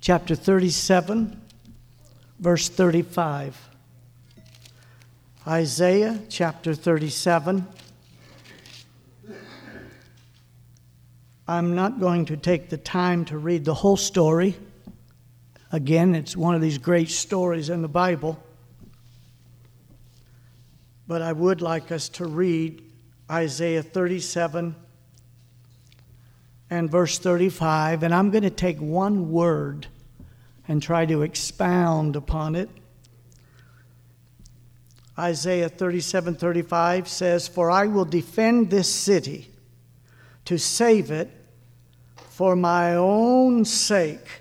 chapter 37, verse 35. Isaiah chapter 37. I'm not going to take the time to read the whole story. Again, it's one of these great stories in the Bible. But I would like us to read Isaiah 37 and verse 35. And I'm going to take one word and try to expound upon it. Isaiah 37:35 says, "For I will defend this city to save it for my own sake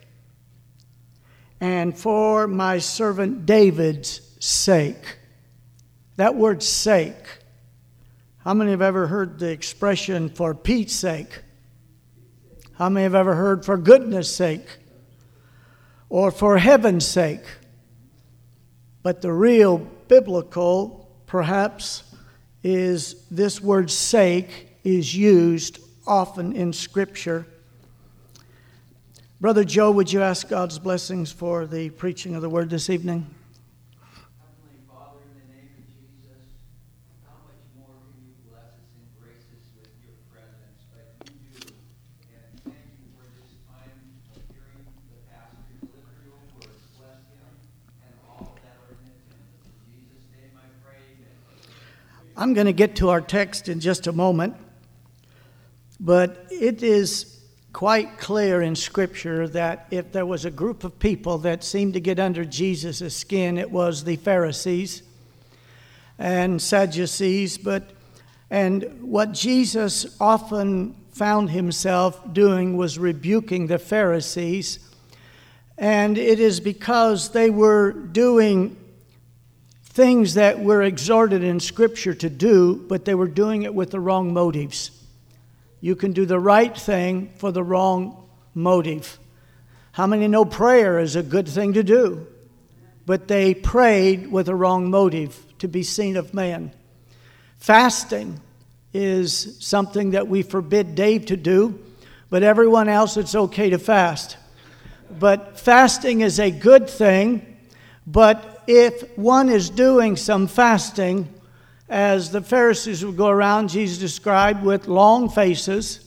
and for my servant David's sake." That word "sake." How many have ever heard the expression "for Pete's sake"? How many have ever heard "for goodness sake" or "for heaven's sake"? But the real biblical, perhaps, is this word "sake" is used often in Scripture. Brother Joe, would you ask God's blessings for the preaching of the Word this evening? Heavenly Father, in the name of Jesus, how much more can you bless us and grace us with your presence? But you do. And thank you for this time of hearing the pastor deliver your word. Bless him and all that are in attendance. In Jesus' name I pray, amen. I'm going to get to our text in just a moment, but it is quite clear in Scripture that if there was a group of people that seemed to get under Jesus' skin, it was the Pharisees and Sadducees. And what Jesus often found himself doing was rebuking the Pharisees. And it is because they were doing things that were exhorted in Scripture to do, but they were doing it with the wrong motives. You can do the right thing for the wrong motive. How many know prayer is a good thing to do? But they prayed with a wrong motive, to be seen of man. Fasting is something that we forbid Dave to do, but everyone else it's okay to fast. But fasting is a good thing, but if one is doing some fasting, as the Pharisees would go around, Jesus described, with long faces,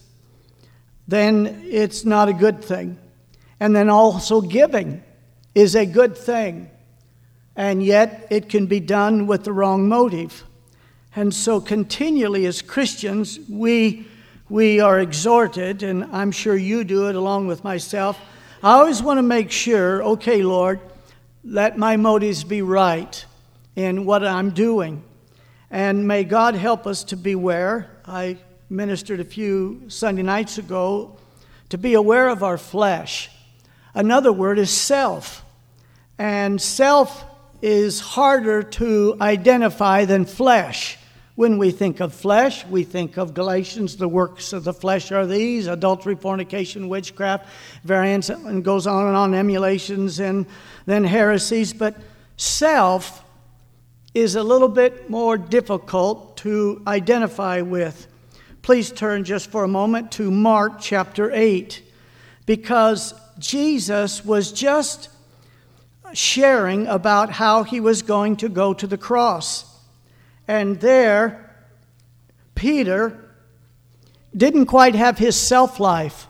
then it's not a good thing. And then also giving is a good thing, and yet it can be done with the wrong motive. And so continually as Christians, we are exhorted, and I'm sure you do it along with myself. I always want to make sure, okay, Lord, let my motives be right in what I'm doing. And may God help us to beware. I ministered a few Sunday nights ago to be aware of our flesh. Another word is self. And self is harder to identify than flesh. When we think of flesh, we think of Galatians. The works of the flesh are these: adultery, fornication, witchcraft, variance, and goes on and on, emulations, and then heresies. But self is a little bit more difficult to identify with. Please turn just for a moment to Mark chapter 8, because Jesus was just sharing about how he was going to go to the cross. And there, Peter didn't quite have his self-life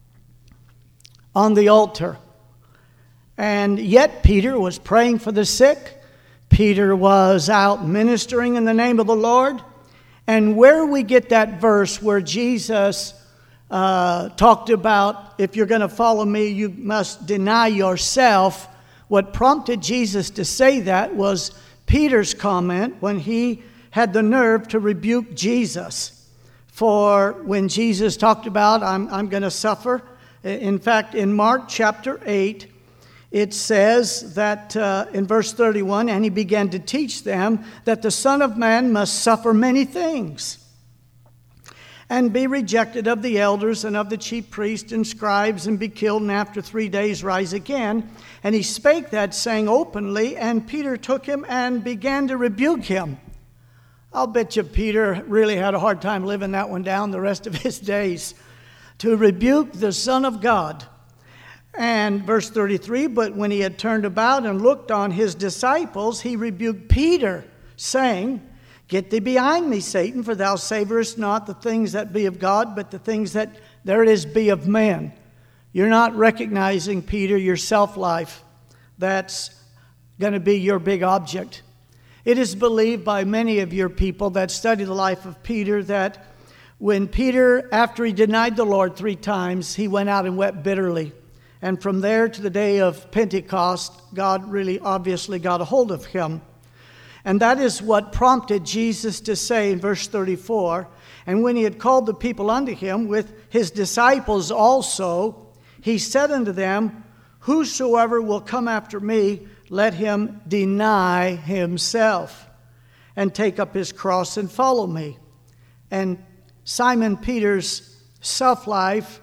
on the altar. And yet Peter was praying for the sick. Peter was out ministering in the name of the Lord. And where we get that verse where Jesus talked about, if you're going to follow me, you must deny yourself. What prompted Jesus to say that was Peter's comment when he had the nerve to rebuke Jesus. For when Jesus talked about, I'm going to suffer. In fact, in Mark chapter 8, it says that in verse 31, and he began to teach them that the Son of Man must suffer many things and be rejected of the elders and of the chief priests and scribes and be killed, and after 3 days rise again. And he spake that saying openly, and Peter took him and began to rebuke him. I'll bet you Peter really had a hard time living that one down the rest of his days. To rebuke the Son of God. And verse 33, but when he had turned about and looked on his disciples, he rebuked Peter, saying, Get thee behind me, Satan, for thou savorest not the things that be of God, but the things that, there it is, be of men. You're not recognizing, Peter, your self-life. That's going to be your big object. It is believed by many of your people that study the life of Peter that when Peter, after he denied the Lord 3 times, he went out and wept bitterly. And from there to the day of Pentecost, God really obviously got a hold of him. And that is what prompted Jesus to say in verse 34, And when he had called the people unto him with his disciples also, he said unto them, Whosoever will come after me, let him deny himself, and take up his cross and follow me. And Simon Peter's self-life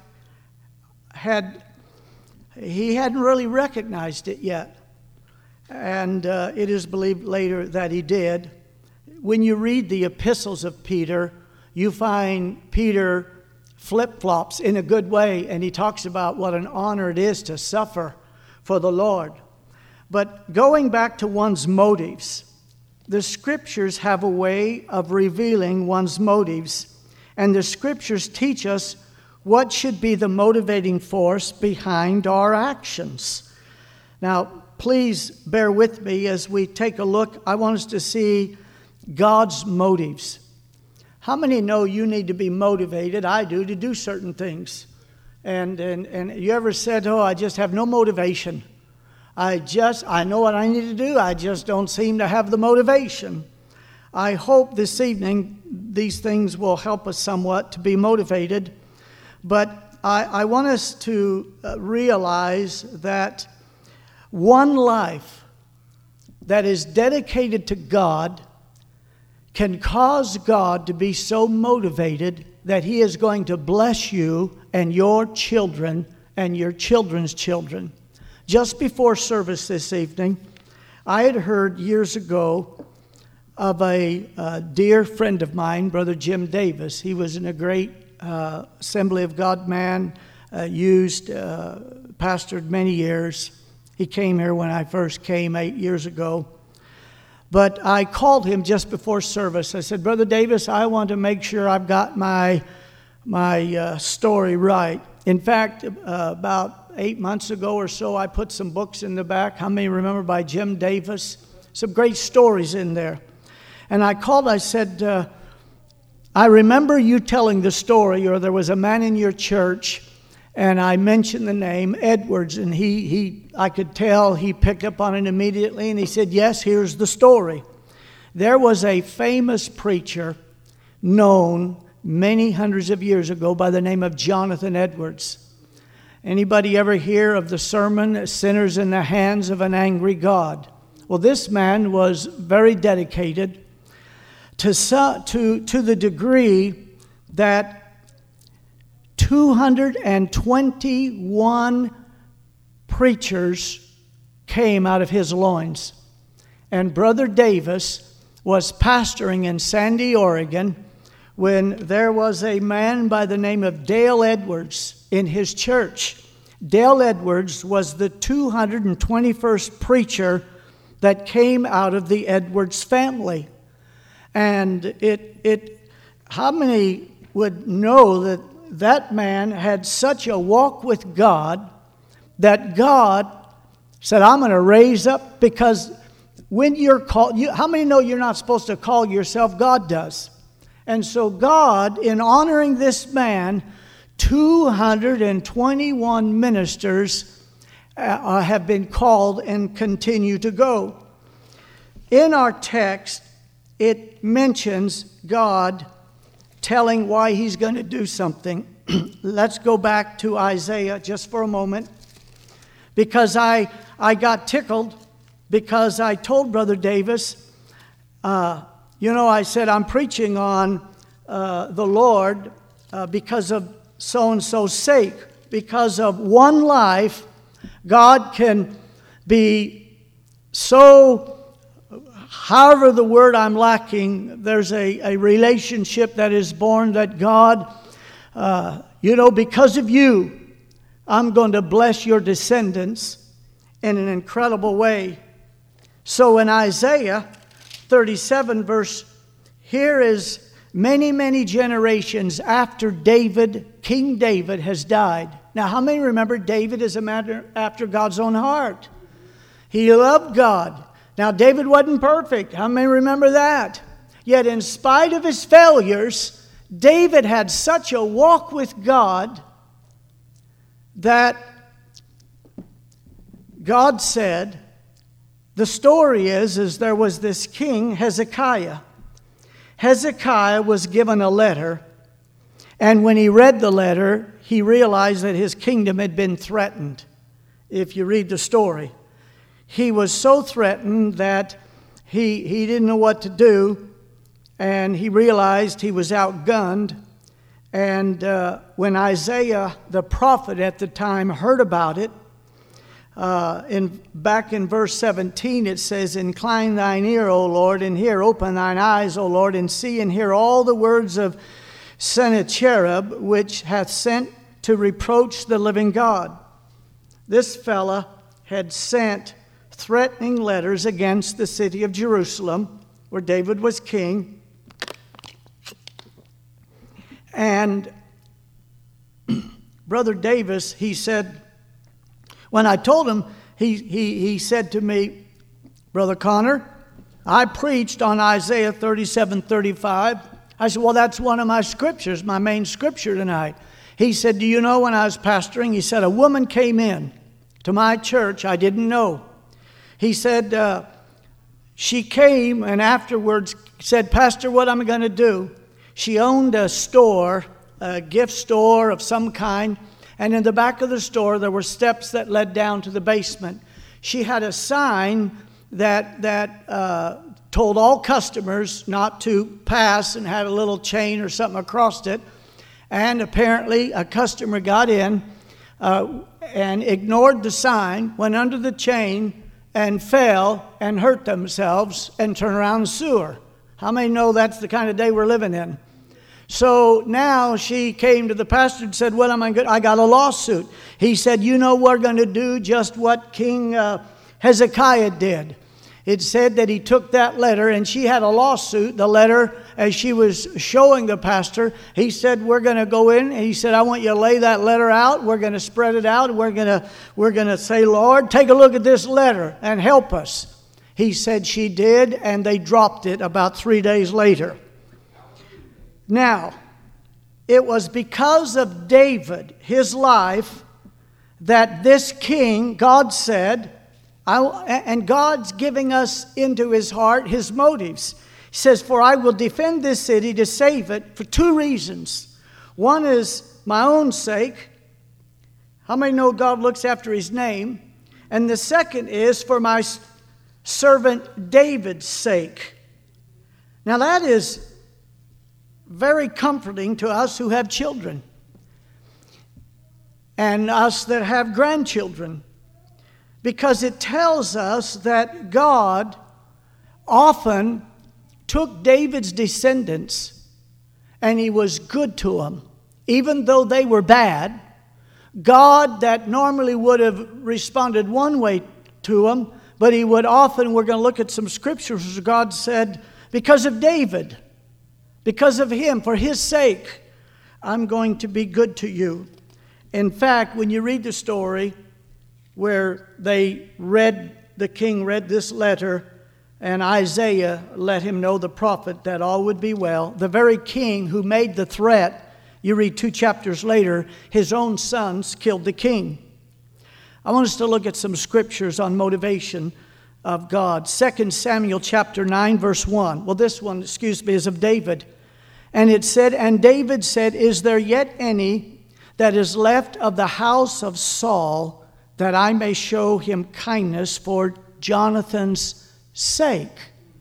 he hadn't really recognized it yet. And it is believed later that he did. When you read the epistles of Peter, you find Peter flip-flops in a good way, and he talks about what an honor it is to suffer for the Lord. But going back to one's motives, the Scriptures have a way of revealing one's motives, and the Scriptures teach us what should be the motivating force behind our actions. Now, please bear with me as we take a look. I want us to see God's motives. How many know you need to be motivated? I do, to do certain things. And you ever said, I just have no motivation. I know what I need to do. I just don't seem to have the motivation. I hope this evening these things will help us somewhat to be motivated. But I want us to realize that one life that is dedicated to God can cause God to be so motivated that He is going to bless you and your children and your children's children. Just before service this evening, I had heard years ago of a dear friend of mine, Brother Jim Davis. He was in a great Assembly of God man, pastored many years. He came here when I first came 8 years ago. But I called him just before service. I said, Brother Davis, I want to make sure I've got my story right. In fact, about 8 months ago or so, I put some books in the back. How many remember by Jim Davis? Some great stories in there. And I called, I said, I remember you telling the story, or there was a man in your church, and I mentioned the name Edwards, and I could tell he picked up on it immediately, and he said, yes, here's the story. There was a famous preacher known many hundreds of years ago by the name of Jonathan Edwards. Anybody ever hear of the sermon, Sinners in the Hands of an Angry God? Well, this man was very dedicated to the degree that 221 preachers came out of his loins. And Brother Davis was pastoring in Sandy, Oregon, when there was a man by the name of Dale Edwards in his church. Dale Edwards was the 221st preacher that came out of the Edwards family. And how many would know that that man had such a walk with God that God said, I'm going to raise up, because when you're called, how many know you're not supposed to call yourself? God does. And so God, in honoring this man, 221 ministers have been called and continue to go. In our text, it mentions God telling why He's going to do something. Let's go back to Isaiah just for a moment, because I got tickled because I told Brother Davis, I said, I'm preaching on the Lord because of so-and-so's sake. Because of one life, God can be so, however the word I'm lacking, there's a relationship that is born that God, because of you, I'm going to bless your descendants in an incredible way. So in Isaiah 37 verse, here is many, many generations after David, King David has died. Now, how many remember David is a man after God's own heart? He loved God. Now, David wasn't perfect. How many remember that? Yet, in spite of his failures, David had such a walk with God that God said, the story is there was this king, Hezekiah. Hezekiah was given a letter, and when he read the letter, he realized that his kingdom had been threatened. If you read the story, he was so threatened that he didn't know what to do, and he realized he was outgunned. And when Isaiah, the prophet at the time, heard about it, back in verse 17, it says, "Incline thine ear, O Lord, and hear. Open thine eyes, O Lord, and see and hear all the words of Sennacherib, which hath sent to reproach the living God." This fella had sent threatening letters against the city of Jerusalem, where David was king. And Brother Davis, he said, when I told him, he said to me, "Brother Connor, I preached on Isaiah 37:35. I said, "Well, that's one of my scriptures, my main scripture tonight." He said, "Do you know when I was pastoring," he said, "a woman came in to my church I didn't know." He said, she came and afterwards said, "Pastor, what am I going to do?" She owned a store, a gift store of some kind, and in the back of the store there were steps that led down to the basement. She had a sign that told all customers not to pass and had a little chain or something across it. And apparently a customer got in and ignored the sign, went under the chain, and fell and hurt themselves and turned around and sue her. How many know that's the kind of day we're living in? So now she came to the pastor and said, "What am I going to do? I got a lawsuit." He said, "You know, we're going to do just what King Hezekiah did." It said that he took that letter, and she had a lawsuit. The letter, as she was showing the pastor, he said, "We're going to go in." And he said, "I want you to lay that letter out. We're going to spread it out. We're going to say, 'Lord, take a look at this letter and help us.'" He said she did, and they dropped it about 3 days later. Now, it was because of David, his life, that this king, God said, and God's giving us into his heart his motives. He says, "For I will defend this city to save it," for two reasons. One is my own sake. How many know God looks after his name? And the second is for my servant David's sake. Now that is very comforting to us who have children and us that have grandchildren, because it tells us that God often took David's descendants and he was good to them. Even though they were bad, God that normally would have responded one way to them, but he would often, we're going to look at some scriptures where God said, because of David, because of him, for his sake, I'm going to be good to you. In fact, when you read the story where the king read this letter, and Isaiah let him know, the prophet, that all would be well, the very king who made the threat, you read 2 chapters later, his own sons killed the king. I want us to look at some scriptures on motivation of God. 2 Samuel chapter 9, verse 1. Well, this one, is of David. And it said, "And David said, Is there yet any that is left of the house of Saul, that I may show him kindness for Jonathan's sake?"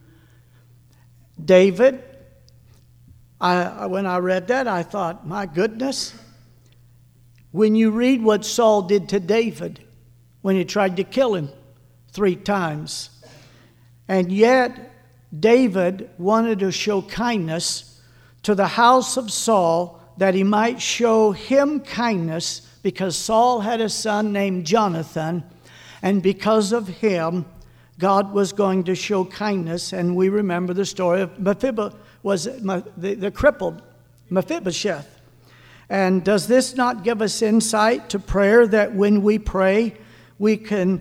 David, when I read that, I thought, my goodness. When you read what Saul did to David when he tried to kill him 3 times, and yet David wanted to show kindness to the house of Saul, that he might show him kindness because Saul had a son named Jonathan, and because of him, God was going to show kindness. And we remember the story of the crippled Mephibosheth. And does this not give us insight to prayer, that when we pray, we can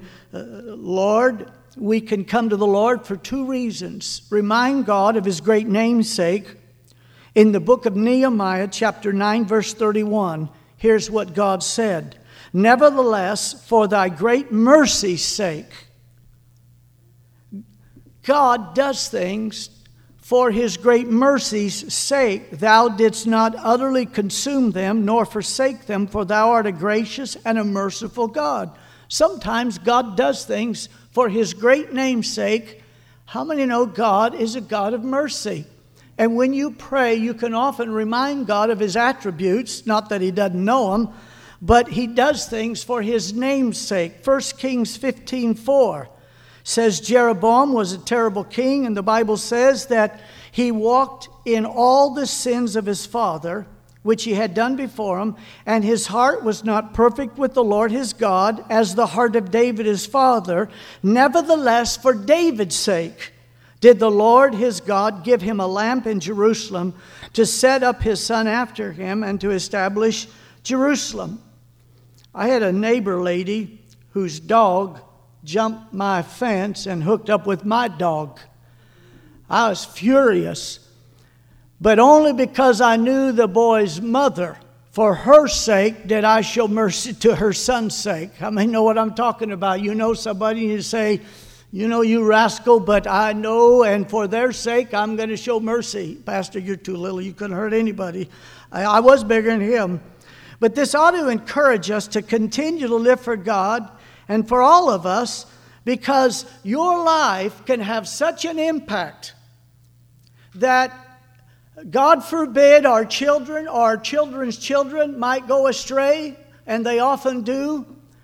come to the Lord for two reasons. Remind God of his great namesake. In the book of Nehemiah, chapter 9, verse 31, here's what God said. Nevertheless, for thy great mercy's sake. God does things for his great mercy's sake. Thou didst not utterly consume them, nor forsake them, for thou art a gracious and a merciful God. Sometimes God does things for his great name's sake. How many know God is a God of mercy? And when you pray, you can often remind God of his attributes, not that he doesn't know them, but he does things for his name's sake. 1 Kings 15:4 says Jeroboam was a terrible king, and the Bible says that he walked in all the sins of his father, which he had done before him, and his heart was not perfect with the Lord his God, as the heart of David his father. Nevertheless, for David's sake, did the Lord his God give him a lamp in Jerusalem to set up his son after him and to establish Jerusalem. I had a neighbor lady whose dog jumped my fence and hooked up with my dog. I was furious, but only because I knew the boy's mother. For her sake did I show mercy to her son's sake. I mean, know what I'm talking about. You know somebody and you say, you know, you rascal, but I know, and for their sake, I'm going to show mercy. Pastor, you're too little. You couldn't hurt anybody. I was bigger than him. But this ought to encourage us to continue to live for God and for all of us, because your life can have such an impact that, God forbid, our children or our children's children might go astray, and they often do,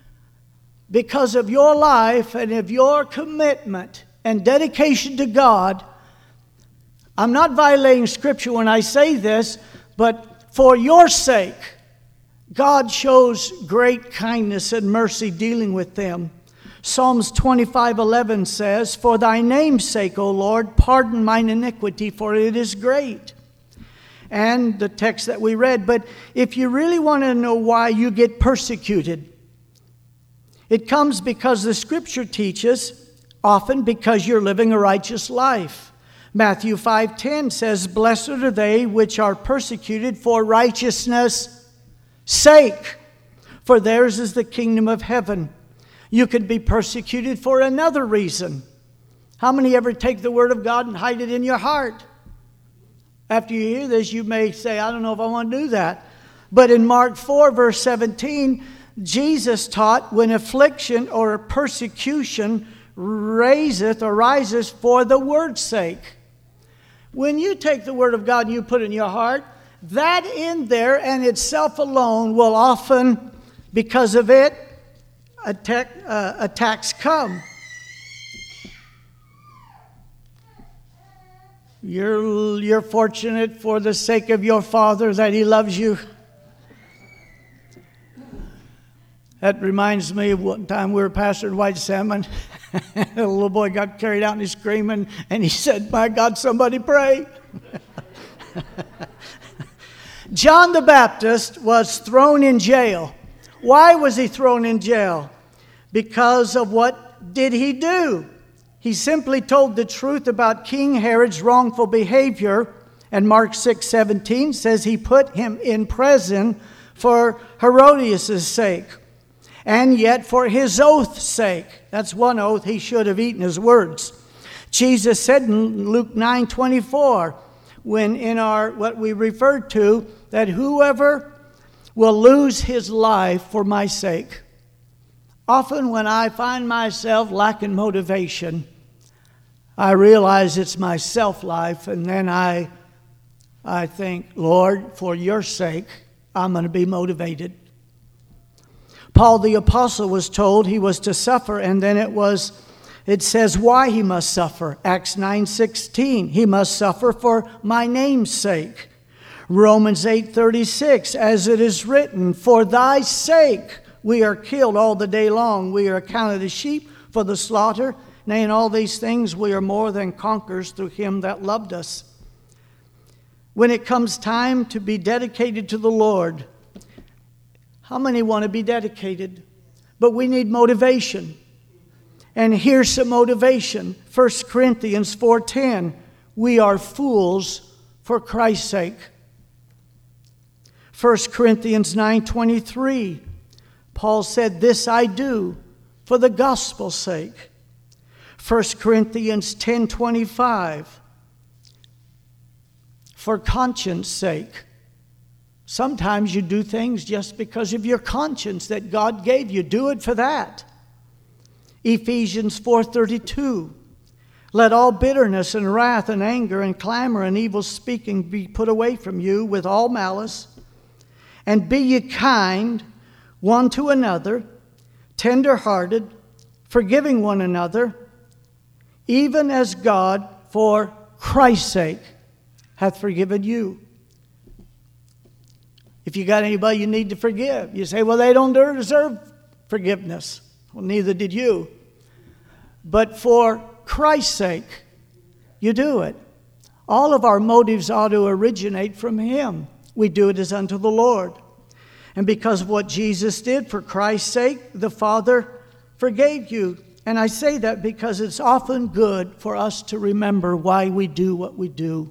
because of your life and of your commitment and dedication to God. I'm not violating Scripture when I say this, but for your sake, God shows great kindness and mercy dealing with them. Psalms 25:11 says, For thy name's sake, O Lord, pardon mine iniquity, for it is great. And the text that we read. But if you really want to know why you get persecuted, it comes because the Scripture teaches, often because you're living a righteous life. Matthew 5:10 says, Blessed are they which are persecuted for righteousness' sake, for theirs is the kingdom of heaven. You could be persecuted for another reason. How many ever take the word of God and hide it in your heart? After you hear this, you may say, I don't know if I want to do that. But in Mark 4, verse 17, Jesus taught, when affliction or persecution arises for the word's sake. When you take the word of God and you put it in your heart, that in there and itself alone will often, because of it, attacks come. You're fortunate for the sake of your Father that He loves you. That reminds me of one time we were pastoring White Salmon. A little boy got carried out and he's screaming, and he said, My God, somebody pray. John the Baptist was thrown in jail. Why was he thrown in jail? Because of what did he do? He simply told the truth about King Herod's wrongful behavior. And Mark 6:17 says he put him in prison for Herodias' sake. And yet for his oath's sake. That's one oath he should have eaten his words. Jesus said in Luke 9:24, when in our what we referred to, that whoever will lose his life for my sake. Often when I find myself lacking motivation, I realize it's my self-life, and then I think, Lord, for your sake, I'm going to be motivated. Paul the Apostle was told he was to suffer, and then it says why he must suffer. Acts 9:16, he must suffer for my name's sake. Romans 8:36, as it is written, for thy sake we are killed all the day long. We are accounted as sheep for the slaughter. Nay, in all these things we are more than conquerors through him that loved us. When it comes time to be dedicated to the Lord, how many want to be dedicated? But we need motivation. And here's some motivation. 1 Corinthians 4:10, we are fools for Christ's sake. 1 Corinthians 9:23, Paul said, this I do for the gospel's sake. 1 Corinthians 10:25, for conscience sake. Sometimes you do things just because of your conscience that God gave you. Do it for that. Ephesians 4:32, let all bitterness and wrath and anger and clamor and evil speaking be put away from you with all malice. And be ye kind one to another, tender-hearted, forgiving one another, even as God, for Christ's sake, hath forgiven you. If you got anybody you need to forgive, you say, well, they don't deserve forgiveness. Well, neither did you. But for Christ's sake, you do it. All of our motives ought to originate from him. We do it as unto the Lord. And because of what Jesus did for Christ's sake, the Father forgave you. And I say that because it's often good for us to remember why we do what we do.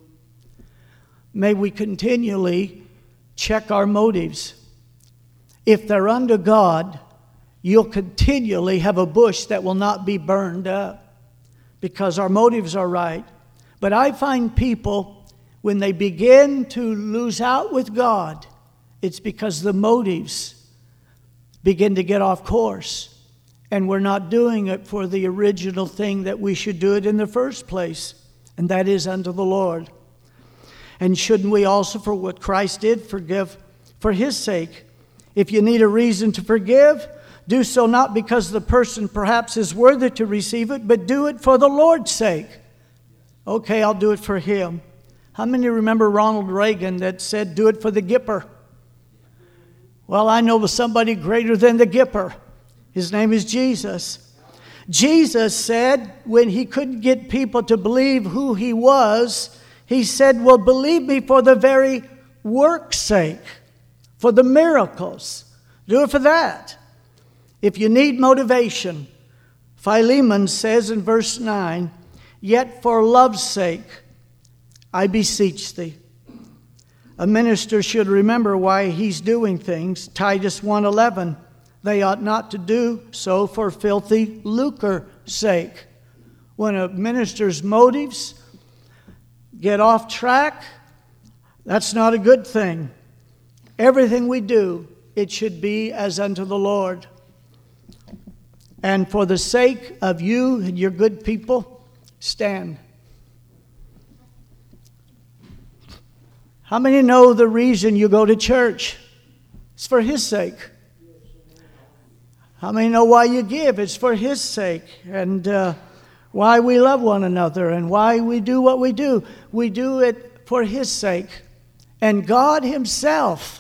May we continually check our motives. If they're unto God, you'll continually have a bush that will not be burned up because our motives are right. But I find people, when they begin to lose out with God, it's because the motives begin to get off course. And we're not doing it for the original thing that we should do it in the first place. And that is unto the Lord. And shouldn't we also, for what Christ did, forgive for his sake? If you need a reason to forgive, do so not because the person perhaps is worthy to receive it, but do it for the Lord's sake. Okay, I'll do it for him. How many remember Ronald Reagan that said, do it for the Gipper? Well, I know somebody greater than the Gipper. His name is Jesus. Jesus said, when he couldn't get people to believe who he was, he said, well, believe me for the very work's sake, for the miracles. Do it for that. If you need motivation, Philemon says in verse 9, yet for love's sake, I beseech thee. A minister should remember why he's doing things. Titus 1:11, they ought not to do so for filthy lucre's sake. When a minister's motives get off track, that's not a good thing. Everything we do, it should be as unto the Lord. And for the sake of you and your good people, stand. How many know the reason you go to church? It's for his sake. How many know why you give? It's for his sake. And why we love one another and why we do what we do. We do it for his sake. And God himself,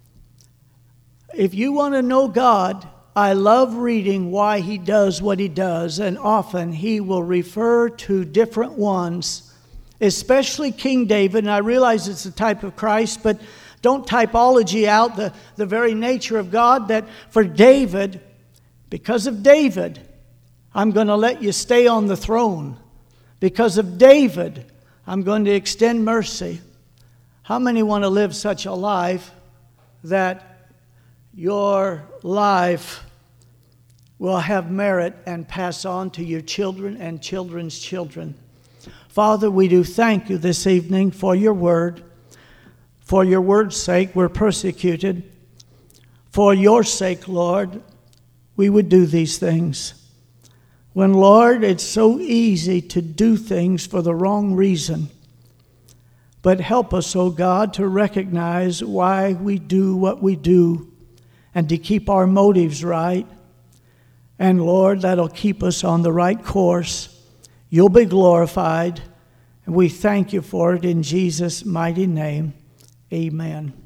if you want to know God, I love reading why he does what he does. And often he will refer to different ones, especially King David. And I realize it's a type of Christ, but don't typology out the very nature of God, that for David, because of David, I'm going to let you stay on the throne. Because of David, I'm going to extend mercy. How many want to live such a life that your life will have merit and pass on to your children and children's children? Father, we do thank you this evening for your word. For your word's sake, we're persecuted. For your sake, Lord, we would do these things. When, Lord, it's so easy to do things for the wrong reason. But help us, oh God, to recognize why we do what we do and to keep our motives right. And, Lord, that'll keep us on the right course. You'll be glorified, and we thank you for it in Jesus' mighty name. Amen.